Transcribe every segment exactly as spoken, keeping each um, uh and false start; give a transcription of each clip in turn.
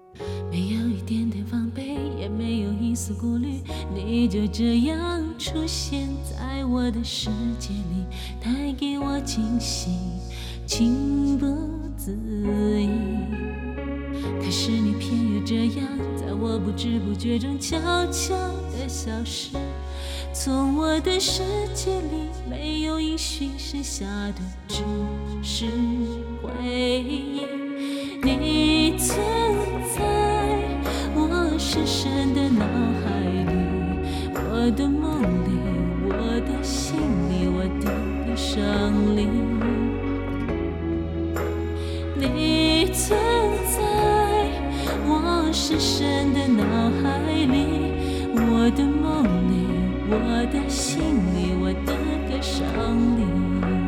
没有一点点防备，也没有一丝顾虑，你就这样出现在我的世界里，带给我惊喜，情不自已。可是你偏又这样，在我不知不觉中悄悄地消失，从我的世界里没有音讯，剩下的只是回忆。你存在我深深的脑海里，我的梦里，我的心里，我的歌声里。你存在我深深的脑海里，我的梦里，我的心里，我的歌声里。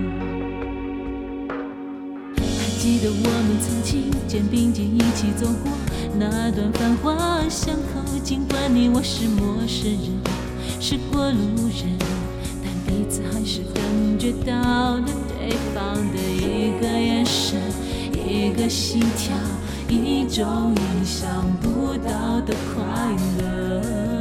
还记得我们曾经肩并肩一起走过那段繁华巷口，尽管你我是陌生人，是过路人，但彼此还是感觉到了对方的一个眼神，一个心跳，一种意想不到的快乐，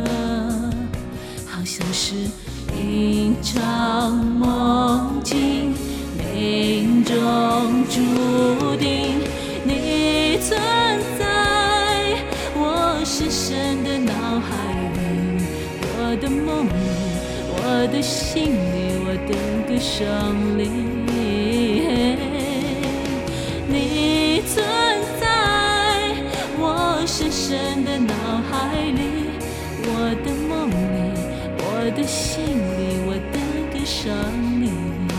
好像是一场梦境，命中注定。你存在我深深的脑海里，我的梦里，我的心里，我的歌声里。你存在我深深的脑海里，我的梦里，我的心里，我的歌声里。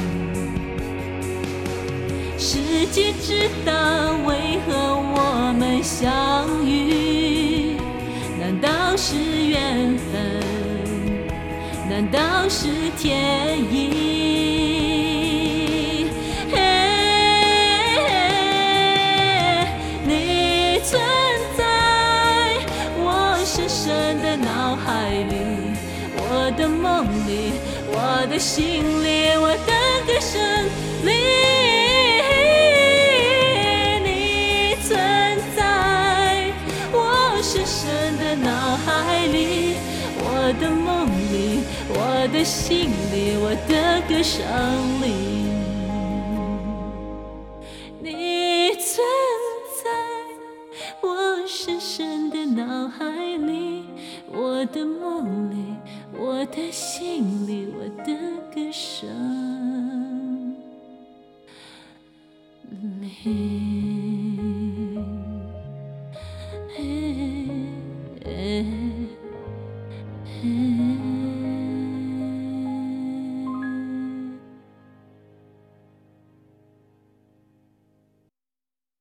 世界知道为何我们相遇，难道是缘分？难道是天意？你存在我深深的脑海里，我的梦里，我的心里，我的歌声里。深深的脑海里，我的梦里，我的心里，我的歌声里。你存在我深深的脑海里，我的梦里，我的心里，我的歌声。